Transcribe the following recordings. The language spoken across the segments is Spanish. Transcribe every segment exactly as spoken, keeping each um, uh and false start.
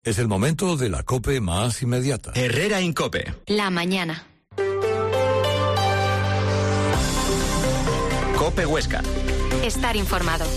Es el momento de la COPE más inmediata. Herrera Incope. La mañana. COPE Huesca. Estar informado.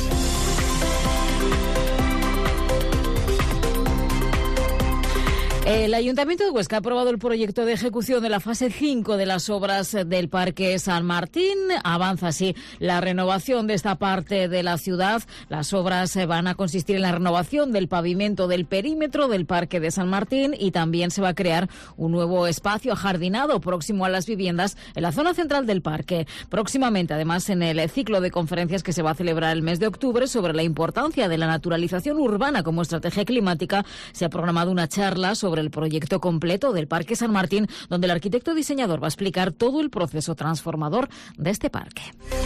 El Ayuntamiento de Huesca ha aprobado el proyecto de ejecución de la fase cinco de las obras del Parque San Martín. Avanza así la renovación de esta parte de la ciudad. Las obras van a consistir en la renovación del pavimento del perímetro del Parque de San Martín y también se va a crear un nuevo espacio ajardinado próximo a las viviendas en la zona central del parque. Próximamente, además, en el ciclo de conferencias que se va a celebrar el mes de octubre sobre la importancia de la naturalización urbana como estrategia climática, se ha programado una charla sobre el proyecto completo del Parque San Martín, donde el arquitecto diseñador va a explicar todo el proceso transformador de este parque.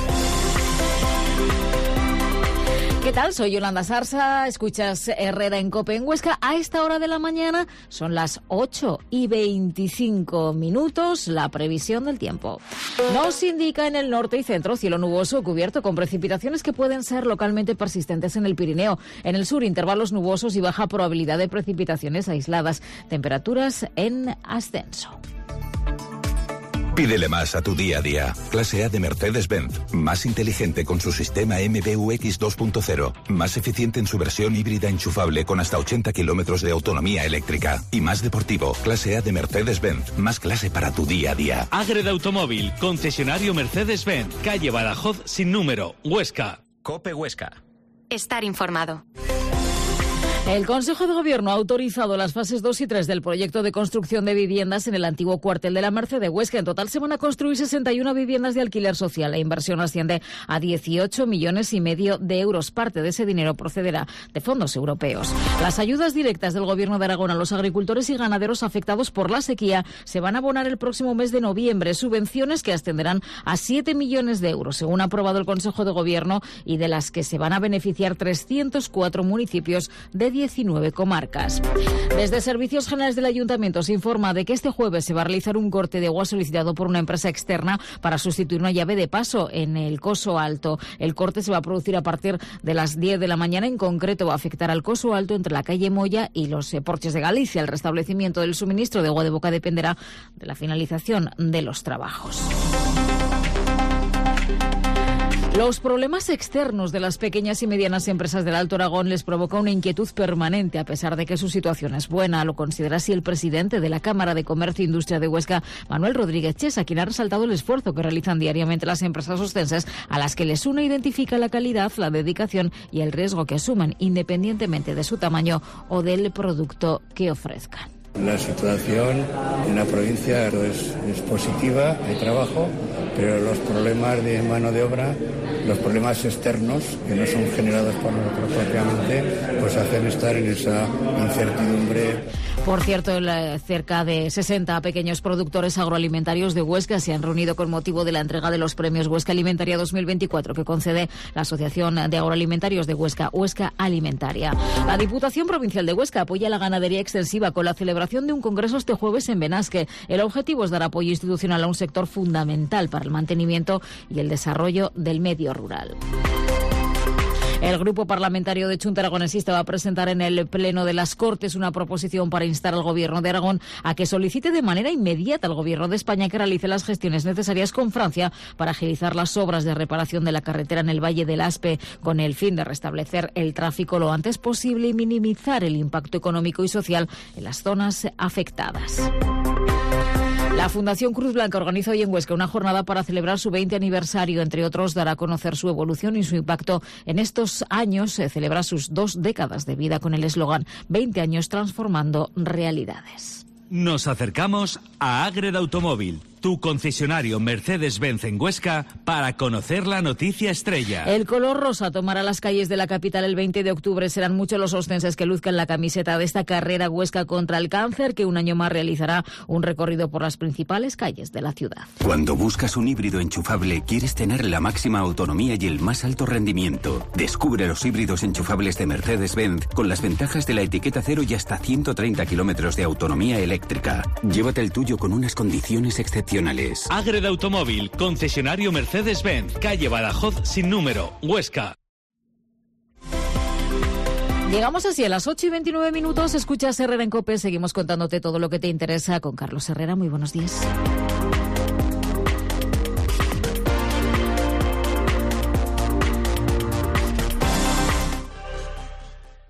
¿Qué tal? Soy Yolanda Sarsa, escuchas Herrera en COPE en Huesca. A esta hora de la mañana son las ocho y veinticinco minutos, la previsión del tiempo. Nos indica en el norte y centro cielo nuboso cubierto con precipitaciones que pueden ser localmente persistentes en el Pirineo. En el sur, intervalos nubosos y baja probabilidad de precipitaciones aisladas. Temperaturas en ascenso. Pídele más a tu día a día. Clase A de Mercedes-Benz. Más inteligente con su sistema M B U X dos punto cero. Más eficiente en su versión híbrida enchufable con hasta ochenta kilómetros de autonomía eléctrica. Y más deportivo. Clase A de Mercedes-Benz. Más clase para tu día a día. Ágreda Automóvil. Concesionario Mercedes-Benz. Calle Badajoz sin número. Huesca. COPE Huesca. Estar informado. El Consejo de Gobierno ha autorizado las fases dos y tres del proyecto de construcción de viviendas en el antiguo cuartel de la Merced de Huesca. En total se van a construir sesenta y una viviendas de alquiler social. La inversión asciende a dieciocho millones y medio de euros. Parte de ese dinero procederá de fondos europeos. Las ayudas directas del Gobierno de Aragón a los agricultores y ganaderos afectados por la sequía se van a abonar el próximo mes de noviembre. Subvenciones que ascenderán a siete millones de euros, según ha aprobado el Consejo de Gobierno, y de las que se van a beneficiar trescientos cuatro municipios de diecinueve comarcas. Desde Servicios Generales del Ayuntamiento se informa de que este jueves se va a realizar un corte de agua solicitado por una empresa externa para sustituir una llave de paso en el Coso Alto. El corte se va a producir a partir de las diez de la mañana. En concreto va a afectar al Coso Alto entre la calle Moya y los Porches de Galicia. El restablecimiento del suministro de agua de boca dependerá de la finalización de los trabajos. Los problemas externos de las pequeñas y medianas empresas del Alto Aragón les provoca una inquietud permanente, a pesar de que su situación es buena. Lo considera así el presidente de la Cámara de Comercio e Industria de Huesca, Manuel Rodríguez Chesa, quien ha resaltado el esfuerzo que realizan diariamente las empresas ostenses, a las que les une identifica la calidad, la dedicación y el riesgo que asumen, independientemente de su tamaño o del producto que ofrezcan. La situación en la provincia es, es positiva, hay trabajo, pero los problemas de mano de obra, los problemas externos, que no son generados por nosotros propiamente, pues hacen estar en esa incertidumbre. Por cierto, cerca de sesenta pequeños productores agroalimentarios de Huesca se han reunido con motivo de la entrega de los premios Huesca Alimentaria dos mil veinticuatro que concede la Asociación de Agroalimentarios de Huesca, Huesca Alimentaria. La Diputación Provincial de Huesca apoya la ganadería extensiva con la celebración de un congreso este jueves en Benasque. El objetivo es dar apoyo institucional a un sector fundamental para el mantenimiento y el desarrollo del medio rural. El Grupo Parlamentario de Chunta Aragonesista va a presentar en el Pleno de las Cortes una proposición para instar al Gobierno de Aragón a que solicite de manera inmediata al Gobierno de España que realice las gestiones necesarias con Francia para agilizar las obras de reparación de la carretera en el Valle del Aspe, con el fin de restablecer el tráfico lo antes posible y minimizar el impacto económico y social en las zonas afectadas. La Fundación Cruz Blanca organiza hoy en Huesca una jornada para celebrar su veinte aniversario. Entre otros, dará a conocer su evolución y su impacto en estos años. Se celebra sus dos décadas de vida con el eslogan veinte años transformando realidades. Nos acercamos a Ágreda Automóvil, tu concesionario Mercedes-Benz en Huesca, para conocer la noticia estrella. El color rosa tomará las calles de la capital el veinte de octubre. Serán muchos los ostenses que luzcan la camiseta de esta carrera Huesca contra el cáncer, que un año más realizará un recorrido por las principales calles de la ciudad. Cuando buscas un híbrido enchufable, quieres tener la máxima autonomía y el más alto rendimiento. Descubre los híbridos enchufables de Mercedes-Benz con las ventajas de la etiqueta cero y hasta ciento treinta kilómetros de autonomía eléctrica. Llévate el tuyo con unas condiciones excepcionales. Ágreda Automóvil, concesionario Mercedes-Benz, calle Badajoz sin número, Huesca. Llegamos así a las ocho y veintinueve minutos. Escuchas Herrera en COPE. Seguimos contándote todo lo que te interesa con Carlos Herrera. Muy buenos días.